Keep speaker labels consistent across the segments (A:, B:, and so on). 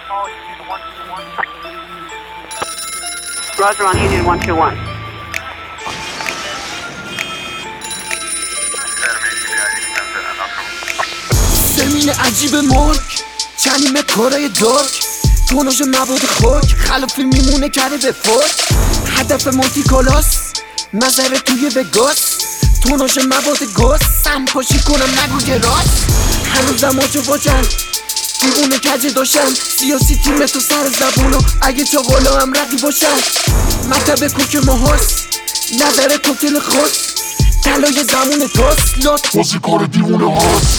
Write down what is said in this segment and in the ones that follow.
A: Roger on Union 121.
B: زمین عجیب ملک چنیم کارای دارک توناژ مواد خاک خلاف میمونه کرده به فاک هدف مونتیکالاس نظر توی وگاس توناژ مواد گاز سمپاشی کنم نگو که راست هنوزم آجو باجن دیوونه کجه داشتن سیاسی تیم تو سر زبونو اگه چاقالا هم رقی باشن مطب کوک ماهاست نظر کوکتل خاص طلای زمون تاست لات
C: بازی کار دیوونه هاست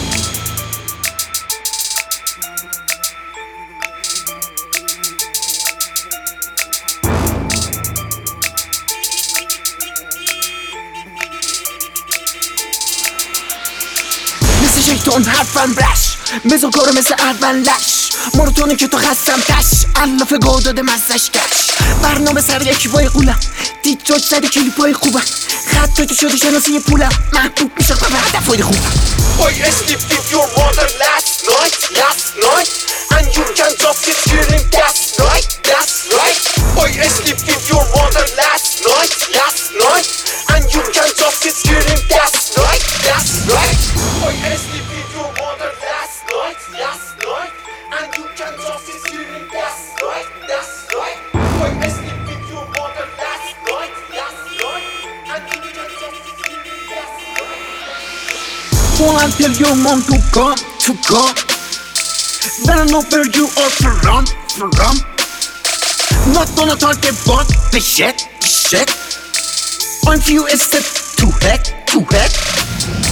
B: مثل شیطان حرفم برش بزن کارو مثل اول لش ماراتونه که تو خستم تش علاف گاه داده مزش کش برنامه سر یکی بای قولم تیتراج سر کلیپای خوبم خطای تو شده شناسی پولم محبوب میشم به هدفای خوبم
D: Boy, I slept with your mother last night And you can just get screaming, that's right Boy, I slept with your mother last night And you can just get screaming, that's right Boy, I slept with your mother last night And you can just get screaming, that's right Boy, I slept with your mother last night And you can just get screaming, that's right
B: Won't tell your mom to come Better know where you are from Not gonna talk about the shit I'm few a step to head